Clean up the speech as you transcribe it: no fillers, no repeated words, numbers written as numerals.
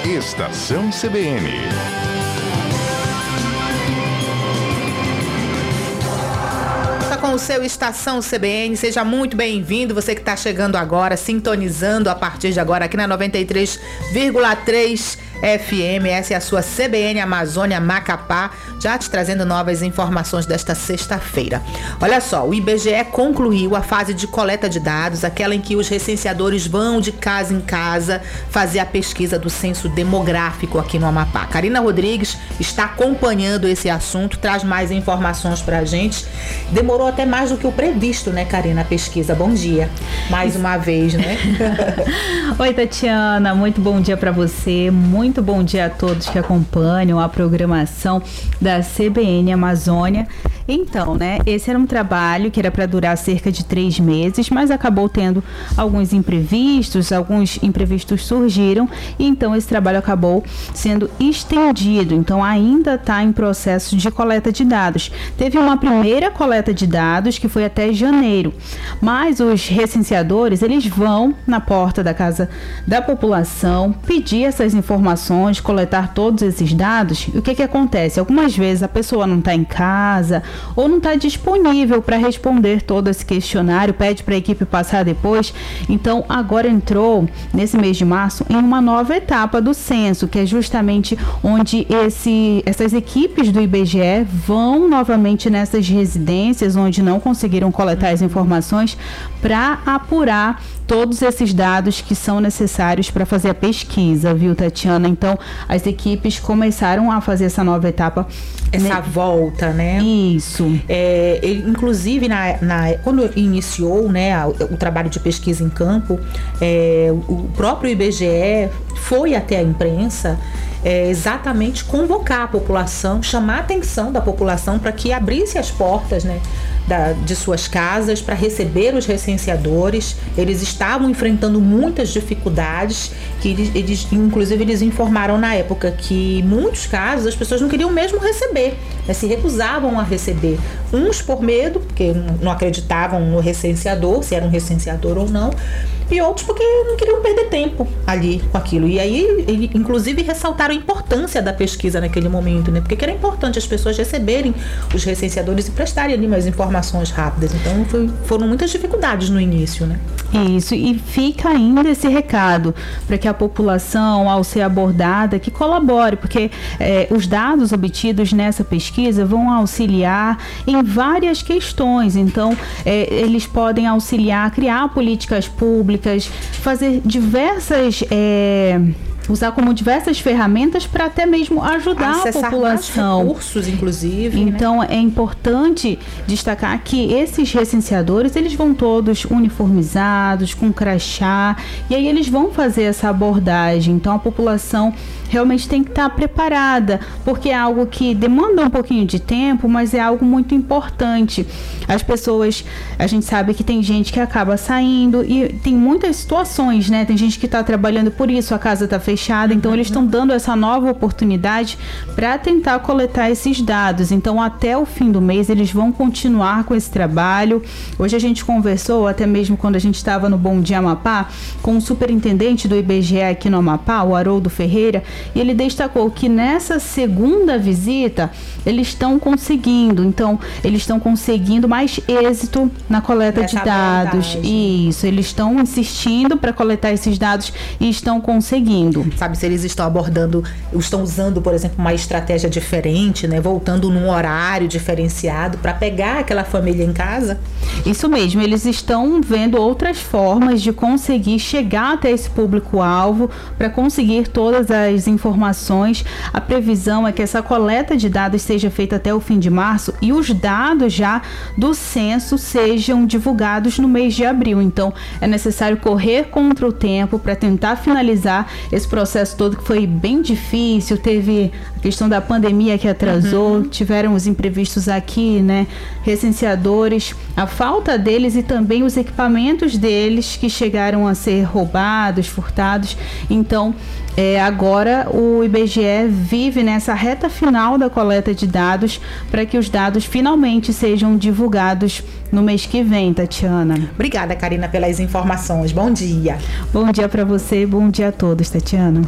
Estação CBN. Com o seu Estação CBN, seja muito bem-vindo, você que está chegando agora, sintonizando a partir de agora aqui na 93,3 FM, essa é a sua CBN Amazônia Macapá, já te trazendo novas informações desta sexta-feira. Olha só, o IBGE concluiu a fase de coleta de dados, aquela em que os recenseadores vão de casa em casa fazer a pesquisa do censo demográfico aqui no Amapá. Karina Rodrigues está acompanhando esse assunto, traz mais informações pra gente. Demorou até mais do que o previsto, né, Karina, a pesquisa. Bom dia, mais uma vez, né? Oi, Tatiana, muito bom dia para você, muito bom dia a todos que acompanham a programação da CBN Amazônia. Então, né, esse era um trabalho que era para durar cerca de 3 meses, mas acabou tendo alguns imprevistos surgiram, e então esse trabalho acabou sendo estendido, então ainda está em processo de coleta de dados. Teve uma primeira coleta de dados que foi até janeiro, mas os recenseadores, eles vão na porta da casa da população pedir essas informações, coletar todos esses dados. E o que acontece? Algumas vezes a pessoa não está em casa ou não está disponível para responder todo esse questionário, pede para a equipe passar depois. Então agora entrou nesse mês de março em uma nova etapa do censo, que é justamente onde essas equipes do IBGE vão novamente nessas residências onde não conseguiram coletar as informações para apurar todos esses dados que são necessários para fazer a pesquisa, viu, Tatiana? Então, as equipes começaram a fazer essa nova etapa. Essa volta, né? Isso. Inclusive, quando iniciou, né, o trabalho de pesquisa em campo, o próprio IBGE foi até a imprensa exatamente convocar a população, chamar a atenção da população para que abrisse as portas, né, de suas casas para receber os recenseadores. Eles estavam enfrentando muitas dificuldades, que inclusive eles informaram na época que em muitos casos as pessoas não queriam mesmo receber, né, se recusavam a receber, uns por medo, porque não acreditavam no recenseador, se era um recenseador ou não, e outros porque não queriam perder tempo ali com aquilo. E aí, inclusive, ressaltaram a importância da pesquisa naquele momento, né? Porque era importante as pessoas receberem os recenseadores e prestarem ali mais informações rápidas. Então, foram muitas dificuldades no início, né? Isso, e fica ainda esse recado para que a população, ao ser abordada, que colabore, porque os dados obtidos nessa pesquisa vão auxiliar em várias questões. Então, eles podem auxiliar a criar políticas públicas, fazer usar como diversas ferramentas para até mesmo ajudar a população. Recursos, inclusive. Então, né? É importante destacar que esses recenseadores, eles vão todos uniformizados, com crachá, e aí eles vão fazer essa abordagem. Então, a população realmente tem que estar preparada, porque é algo que demanda um pouquinho de tempo, mas é algo muito importante. As pessoas, a gente sabe que tem gente que acaba saindo, e tem muitas situações, né? Tem gente que está trabalhando por isso, a casa está fechada, então eles estão dando essa nova oportunidade para tentar coletar esses dados. Então, até o fim do mês, eles vão continuar com esse trabalho. Hoje a gente conversou, até mesmo quando a gente estava no Bom Dia Amapá, com o superintendente do IBGE aqui no Amapá, o Haroldo Ferreira, e ele destacou que nessa segunda visita, eles estão conseguindo. Então, eles estão conseguindo mais êxito na coleta de dados. Isso, eles estão insistindo para coletar esses dados e estão conseguindo. Sabe, se eles estão estão usando, por exemplo, uma estratégia diferente, né? Voltando num horário diferenciado para pegar aquela família em casa? Isso mesmo, eles estão vendo outras formas de conseguir chegar até esse público-alvo para conseguir todas as informações. A previsão é que essa coleta de dados seja feita até o fim de março e os dados já do censo sejam divulgados no mês de abril. Então, é necessário correr contra o tempo para tentar finalizar esse processo todo, que foi bem difícil. Teve a questão da pandemia que atrasou, tiveram os imprevistos aqui, né? Recenseadores, a falta deles e também os equipamentos deles que chegaram a ser roubados, furtados. Então, agora o IBGE vive nessa reta final da coleta de dados para que os dados finalmente sejam divulgados no mês que vem, Tatiana. Obrigada, Karina, pelas informações. Bom dia. Bom dia para você, bom dia a todos, Tatiana.